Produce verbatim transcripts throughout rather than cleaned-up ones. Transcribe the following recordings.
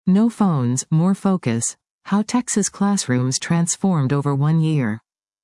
No phones, more focus. How Texas classrooms transformed over one year.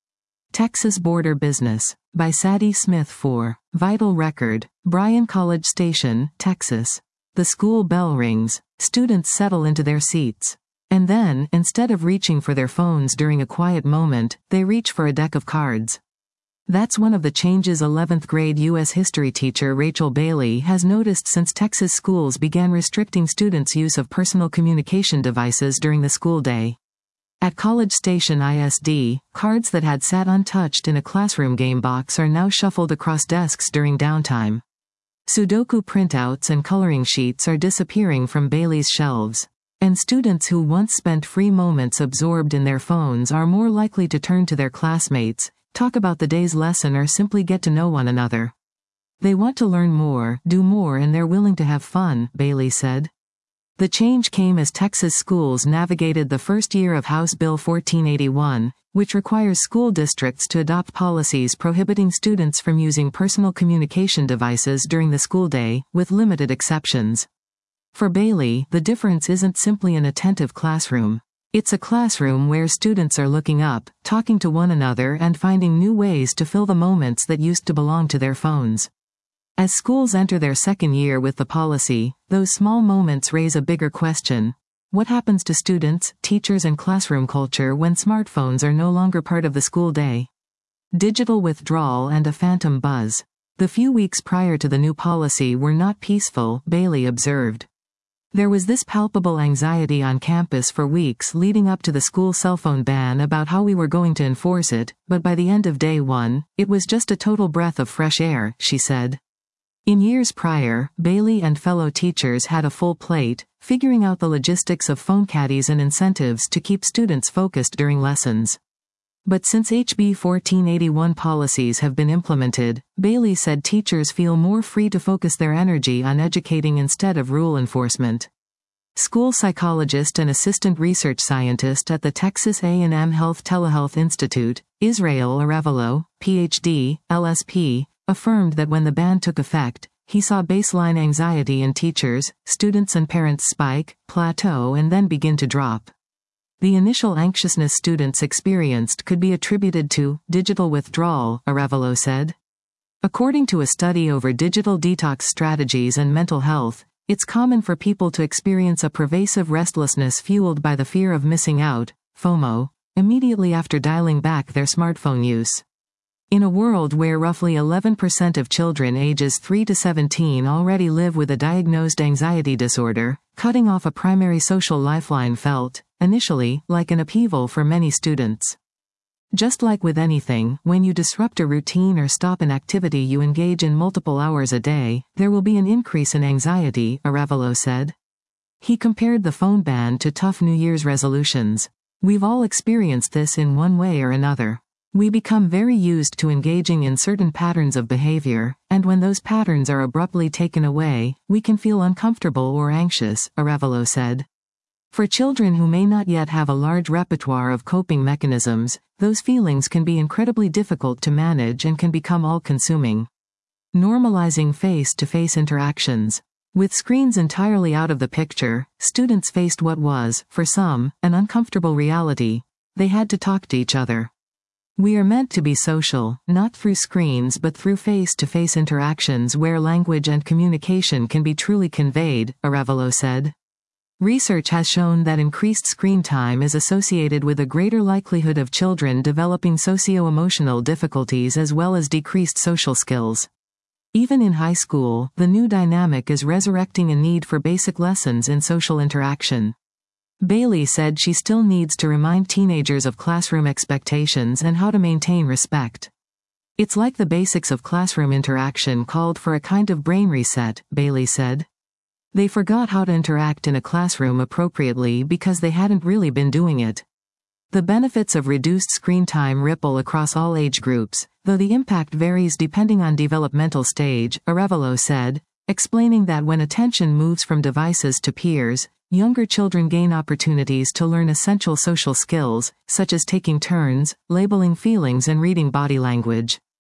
Texas Border Business. By Sadie Smith for Vital Record, Bryan College Station, Texas. The school bell rings. Students settle into their seats. And then, instead of reaching for their phones during a quiet moment, they reach for a deck of cards. That's one of the changes eleventh grade U S history teacher Rachel Bailey has noticed since Texas schools began restricting students' use of personal communication devices during the school day. At College Station I S D, cards that had sat untouched in a classroom game box are now shuffled across desks during downtime. Sudoku printouts and coloring sheets are disappearing from Bailey's shelves. And students who once spent free moments absorbed in their phones are more likely to turn to their classmates, talk about the day's lesson, or simply get to know one another. They want to learn more, do more, and they're willing to have fun, Bailey said. The change came as Texas schools navigated the first year of House Bill fourteen eighty-one, which requires school districts to adopt policies prohibiting students from using personal communication devices during the school day, with limited exceptions. For Bailey, the difference isn't simply an attentive classroom. It's a classroom where students are looking up, talking to one another, and finding new ways to fill the moments that used to belong to their phones. As schools enter their second year with the policy, those small moments raise a bigger question. What happens to students, teachers, and classroom culture when smartphones are no longer part of the school day? Digital withdrawal and a phantom buzz. The few weeks prior to the new policy were not peaceful, Bailey observed. There was this palpable anxiety on campus for weeks leading up to the school cell phone ban about how we were going to enforce it, but by the end of day one, it was just a total breath of fresh air, she said. In years prior, Bailey and fellow teachers had a full plate, figuring out the logistics of phone caddies and incentives to keep students focused during lessons. But since H B fourteen eighty-one policies have been implemented, Bailey said teachers feel more free to focus their energy on educating instead of rule enforcement. School psychologist and assistant research scientist at the Texas A and M Health Telehealth Institute, Israel Arevalo, P H D, L S P, affirmed that when the ban took effect, he saw baseline anxiety in teachers, students, and parents spike, plateau, and then begin to drop. The initial anxiousness students experienced could be attributed to digital withdrawal, Arevalo said. According to a study over digital detox strategies and mental health, it's common for people to experience a pervasive restlessness fueled by the fear of missing out, FOMO, immediately after dialing back their smartphone use. In a world where roughly eleven percent of children ages three to seventeen already live with a diagnosed anxiety disorder, cutting off a primary social lifeline felt, initially, like an upheaval for many students. Just like with anything, when you disrupt a routine or stop an activity you engage in multiple hours a day, there will be an increase in anxiety, Arevalo said. He compared the phone ban to tough New Year's resolutions. We've all experienced this in one way or another. We become very used to engaging in certain patterns of behavior, and when those patterns are abruptly taken away, we can feel uncomfortable or anxious, Arevalo said. For children who may not yet have a large repertoire of coping mechanisms, those feelings can be incredibly difficult to manage and can become all-consuming. Normalizing face-to-face interactions. With screens entirely out of the picture, students faced what was, for some, an uncomfortable reality. They had to talk to each other. We are meant to be social, not through screens but through face-to-face interactions where language and communication can be truly conveyed, Arevalo said. Research has shown that increased screen time is associated with a greater likelihood of children developing socio-emotional difficulties as well as decreased social skills. Even in high school, the new dynamic is resurrecting a need for basic lessons in social interaction. Bailey said she still needs to remind teenagers of classroom expectations and how to maintain respect. It's like the basics of classroom interaction called for a kind of brain reset, Bailey said. They forgot how to interact in a classroom appropriately because they hadn't really been doing it. The benefits of reduced screen time ripple across all age groups, though the impact varies depending on developmental stage, Arevalo said, explaining that when attention moves from devices to peers, younger children gain opportunities to learn essential social skills, such as taking turns, labeling feelings, and reading body language.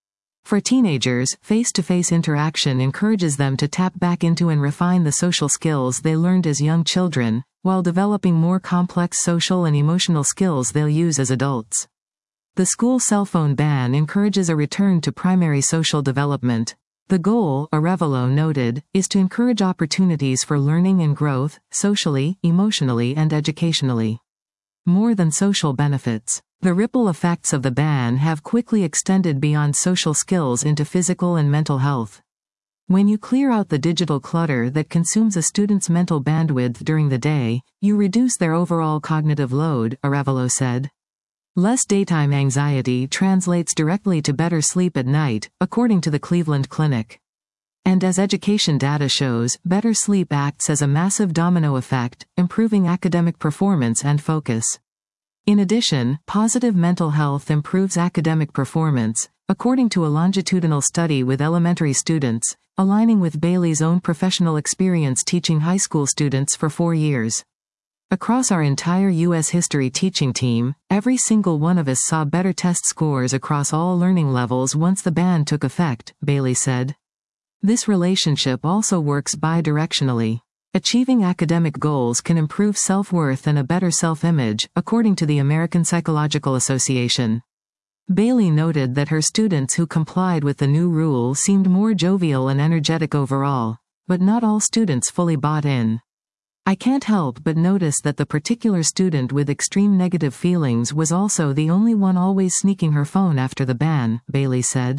For teenagers, face-to-face interaction encourages them to tap back into and refine the social skills they learned as young children, while developing more complex social and emotional skills they'll use as adults. The school cell phone ban encourages a return to primary social development. The goal, Arevalo noted, is to encourage opportunities for learning and growth, socially, emotionally and educationally. More than social benefits. The ripple effects of the ban have quickly extended beyond social skills into physical and mental health. When you clear out the digital clutter that consumes a student's mental bandwidth during the day, you reduce their overall cognitive load, Arevalo said. Less daytime anxiety translates directly to better sleep at night, according to the Cleveland Clinic. And as education data shows, better sleep acts as a massive domino effect, improving academic performance and focus. In addition, positive mental health improves academic performance, according to a longitudinal study with elementary students, aligning with Bailey's own professional experience teaching high school students for four years. Across our entire U S history teaching team, every single one of us saw better test scores across all learning levels once the ban took effect, Bailey said. This relationship also works bi-directionally. Achieving academic goals can improve self-worth and a better self-image, according to the American Psychological Association. Bailey noted that her students who complied with the new rule seemed more jovial and energetic overall, but not all students fully bought in. I can't help but notice that the particular student with extreme negative feelings was also the only one always sneaking her phone after the ban, Bailey said.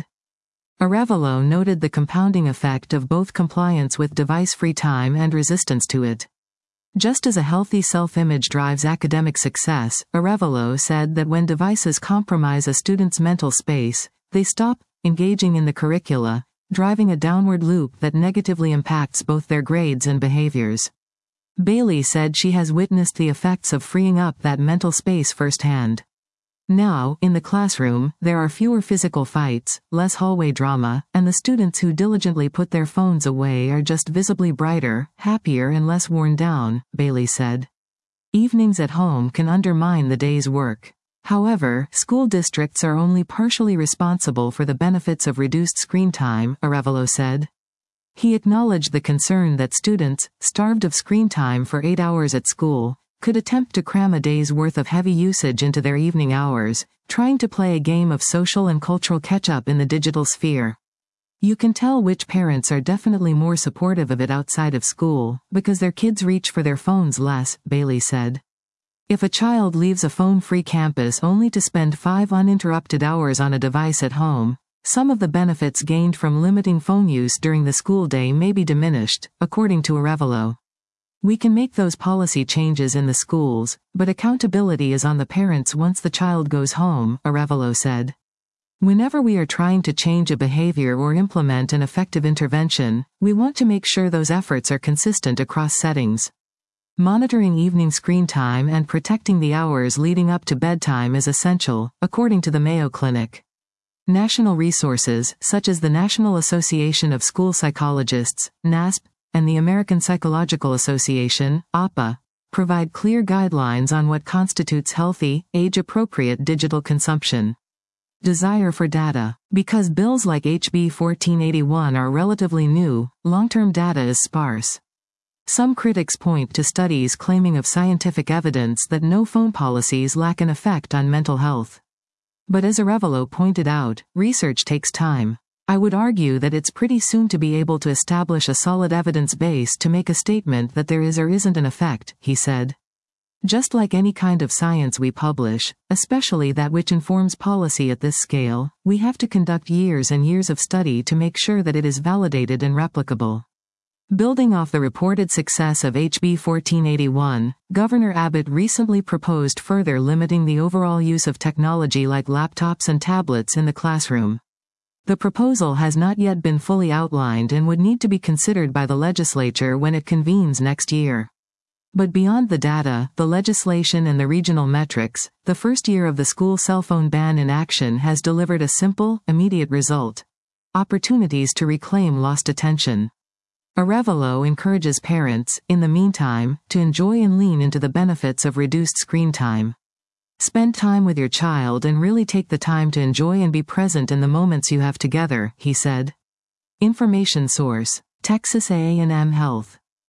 Arevalo noted the compounding effect of both compliance with device-free time and resistance to it. Just as a healthy self-image drives academic success, Arevalo said that when devices compromise a student's mental space, they stop engaging in the curricula, driving a downward loop that negatively impacts both their grades and behaviors. Bailey said she has witnessed the effects of freeing up that mental space firsthand. Now, in the classroom, there are fewer physical fights, less hallway drama, and the students who diligently put their phones away are just visibly brighter, happier and less worn down, Bailey said. Evenings at home can undermine the day's work. However, school districts are only partially responsible for the benefits of reduced screen time, Arevalo said. He acknowledged the concern that students, starved of screen time for eight hours at school, could attempt to cram a day's worth of heavy usage into their evening hours, trying to play a game of social and cultural catch-up in the digital sphere. You can tell which parents are definitely more supportive of it outside of school, because their kids reach for their phones less, Bailey said. If a child leaves a phone-free campus only to spend five uninterrupted hours on a device at home, some of the benefits gained from limiting phone use during the school day may be diminished, according to Arevalo. We can make those policy changes in the schools, but accountability is on the parents once the child goes home, Arevalo said. Whenever we are trying to change a behavior or implement an effective intervention, we want to make sure those efforts are consistent across settings. Monitoring evening screen time and protecting the hours leading up to bedtime is essential, according to the Mayo Clinic. National resources, such as the National Association of School Psychologists, N A S P, and the American Psychological Association, A P A, provide clear guidelines on what constitutes healthy, age-appropriate digital consumption. Desire for data. Because bills like H B fourteen eighty-one are relatively new, long-term data is sparse. Some critics point to studies claiming of scientific evidence that no phone policies lack an effect on mental health. But as Arevalo pointed out, research takes time. I would argue that it's pretty soon to be able to establish a solid evidence base to make a statement that there is or isn't an effect, he said. Just like any kind of science we publish, especially that which informs policy at this scale, we have to conduct years and years of study to make sure that it is validated and replicable. Building off the reported success of H B fourteen eighty-one, Governor Abbott recently proposed further limiting the overall use of technology like laptops and tablets in the classroom. The proposal has not yet been fully outlined and would need to be considered by the legislature when it convenes next year. But beyond the data, the legislation and the regional metrics, the first year of the school cell phone ban in action has delivered a simple, immediate result: opportunities to reclaim lost attention. Arevalo encourages parents, in the meantime, to enjoy and lean into the benefits of reduced screen time. Spend time with your child and really take the time to enjoy and be present in the moments you have together, he said. Information source: Texas A and M Health.